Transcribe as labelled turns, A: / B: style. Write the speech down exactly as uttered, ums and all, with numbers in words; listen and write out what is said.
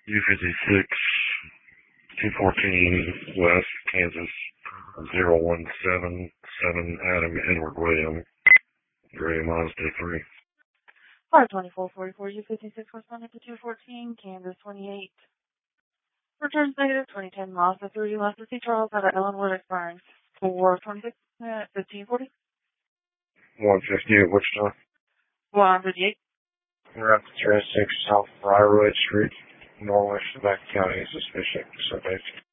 A: U fifty-six, two fourteen West, Kansas, zero one seven seven Adam Edward William, Gray Mazda three.
B: five twenty-four forty-four U fifty-six responded to two fourteen, Kansas twenty-eight. Returns negative twenty ten Mazda three, Mazda C Charles out of Ellenwood expiring four twenty-six, uh, fifteen forty.
A: one fifty at Wichita.
B: one fifty-eight.
A: We're at the three oh six South Briarwood Street, Norwich, Quebec County, suspicion, subject.